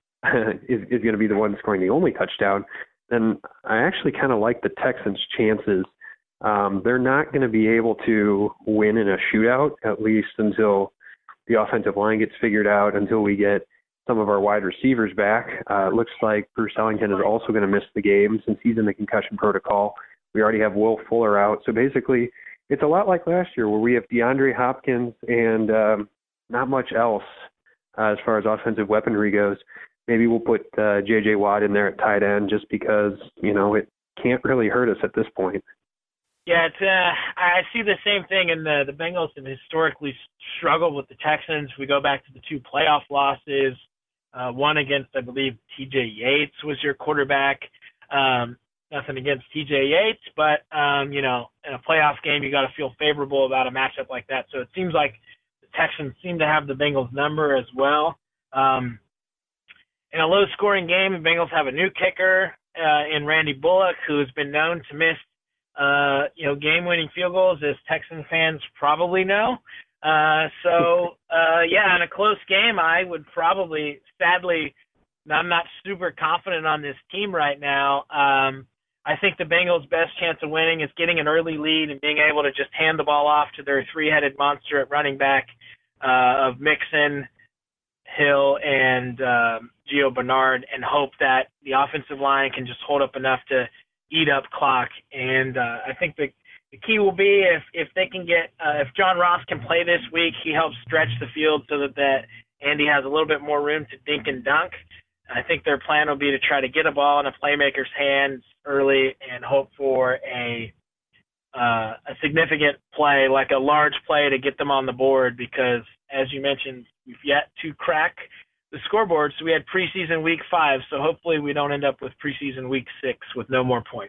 is, is going to be the one scoring the only touchdown, then I actually kind of like the Texans' chances. Um, they're not going to be able to win in a shootout, at least until the offensive line gets figured out, until we get some of our wide receivers back. Uh, it looks like Bruce Ellington is also going to miss the game since he's in the concussion protocol. We already have Will Fuller out. So basically, it's a lot like last year where we have DeAndre Hopkins and um, not much else uh, as far as offensive weaponry goes. Maybe we'll put uh, J J. Watt in there at tight end just because, you know, it can't really hurt us at this point. Yeah, it's, uh, I see the same thing, and the, the Bengals have historically struggled with the Texans. We go back to the two playoff losses, uh, one against, I believe, T J. Yates was your quarterback. Um, nothing against T J. Yates, but, um, you know, in a playoff game, you got to feel favorable about a matchup like that. So it seems like the Texans seem to have the Bengals number as well. Um, in a low-scoring game, the Bengals have a new kicker uh, in Randy Bullock, who has been known to miss Uh, you know, game-winning field goals, as Texan fans probably know. Uh, so, uh, yeah, in a close game, I would probably, sadly, I'm not super confident on this team right now. Um, I think the Bengals' best chance of winning is getting an early lead and being able to just hand the ball off to their three-headed monster at running back uh, of Mixon, Hill, and um, Gio Bernard, and hope that the offensive line can just hold up enough to eat up clock. And uh, I think the, the key will be if, if they can get uh, if John Ross can play this week, he helps stretch the field so that, that Andy has a little bit more room to dink and dunk. I think their plan will be to try to get a ball in a playmaker's hands early and hope for a uh, a significant play, like a large play to get them on the board, because as you mentioned, we've yet to crack the scoreboard. So we had preseason week five, so hopefully we don't end up with preseason week six with no more points.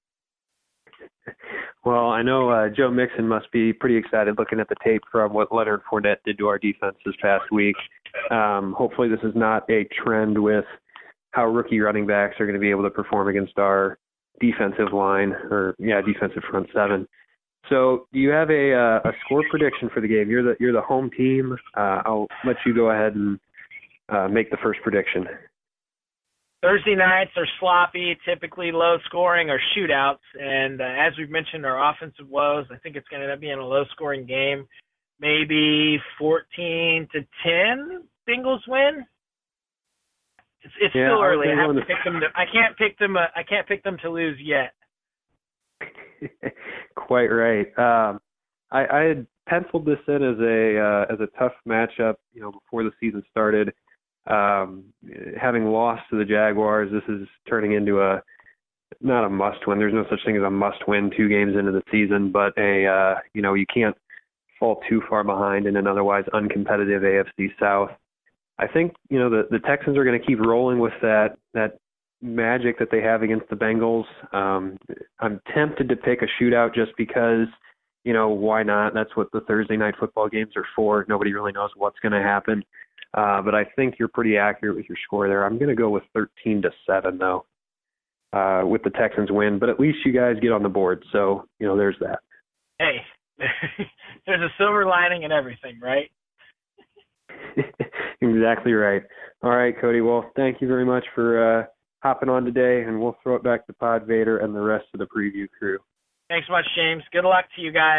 Well, I know uh, Joe Mixon must be pretty excited looking at the tape from what Leonard Fournette did to our defense this past week. Um, hopefully this is not a trend with how rookie running backs are going to be able to perform against our defensive line, or yeah, defensive front seven. So, do you have a uh, a score prediction for the game? You're the you're the home team. Uh, I'll let you go ahead and uh, make the first prediction. Thursday nights are sloppy, typically low scoring or shootouts, and uh, as we've mentioned, our offensive woes. I think it's going to end up being a low scoring game, maybe fourteen to ten. Bengals win. It's, it's yeah, still early. I have to the... pick them. To, I can't pick them. Uh, I can't pick them to lose yet. Quite right. Um, I, I had penciled this in as a uh, as a tough matchup, you know, before the season started. Um, having lost to the Jaguars, this is turning into a not a must win. There's no such thing as a must win two games into the season, but a uh, you know, you can't fall too far behind in an otherwise uncompetitive A F C South. I think, you know, the, the Texans are going to keep rolling with that that magic that they have against the Bengals. Um, I'm tempted to pick a shootout just because, you know, why not? That's what the Thursday night football games are for. Nobody really knows what's going to happen. Uh, but I think you're pretty accurate with your score there. I'm going to go with thirteen to seven, though, uh, with the Texans win. But at least you guys get on the board. So, you know, there's that. Hey, there's a silver lining in everything, right? Exactly right. All right, Cody. Well, thank you very much for uh, hopping on today, and we'll throw it back to Pod Vader and the rest of the preview crew. Thanks so much, James. Good luck to you guys.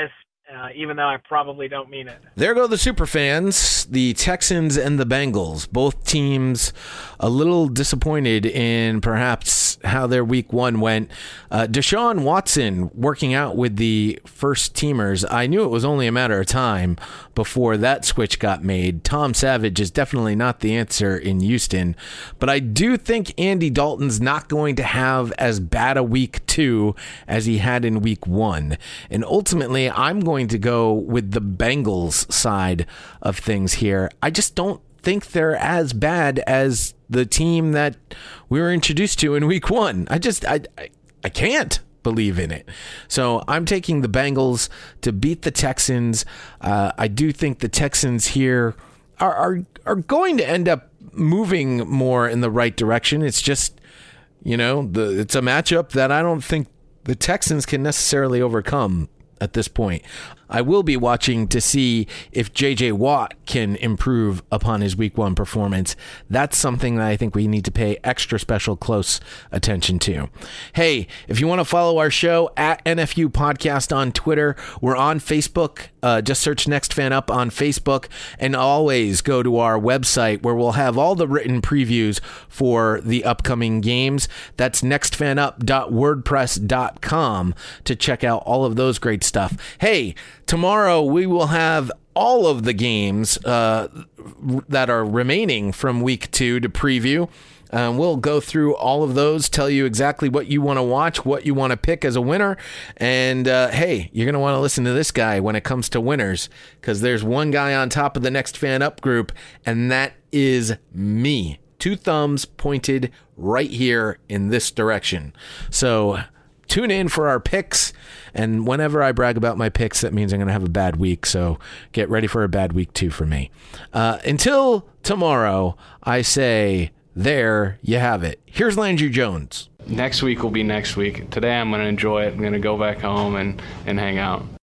uh, even though I probably don't mean it. There go the super fans, the Texans and the Bengals. Both teams a little disappointed in perhaps how their week one went. Uh, Deshaun Watson working out with the first teamers. I knew it was only a matter of time before that switch got made. Tom Savage is definitely not the answer in Houston, but I do think Andy Dalton's not going to have as bad a week two as he had in week one. And ultimately, I'm going to go with the Bengals side of things here. I just don't think they're as bad as the team that we were introduced to in week one. I just, I, I, I can't believe in it. So I'm taking the Bengals to beat the Texans. Uh, I do think the Texans here are, are, are going to end up moving more in the right direction. It's just, you know, the it's a matchup that I don't think the Texans can necessarily overcome at this point. I will be watching to see if J J Watt can improve upon his week one performance. That's something that I think we need to pay extra special close attention to. Hey, if you want to follow our show at N F U Podcast on Twitter, we're on Facebook. Uh, just search Next Fan Up on Facebook, and always go to our website where we'll have all the written previews for the upcoming games. That's next fan up dot wordpress dot com to check out all of those great stuff. Hey, tomorrow we will have all of the games uh, that are remaining from week two to preview. Um, we'll go through all of those, tell you exactly what you want to watch, what you want to pick as a winner. And uh, hey, you're going to want to listen to this guy when it comes to winners, because there's one guy on top of the Next Fan Up group, and that is me. Two thumbs pointed right here in this direction. So tune in for our picks, and whenever I brag about my picks, that means I'm going to have a bad week, so get ready for a bad week too for me. Uh, until tomorrow, I say, there you have it. Here's Landry Jones. Next week will be next week. Today I'm going to enjoy it. I'm going to go back home and, and hang out.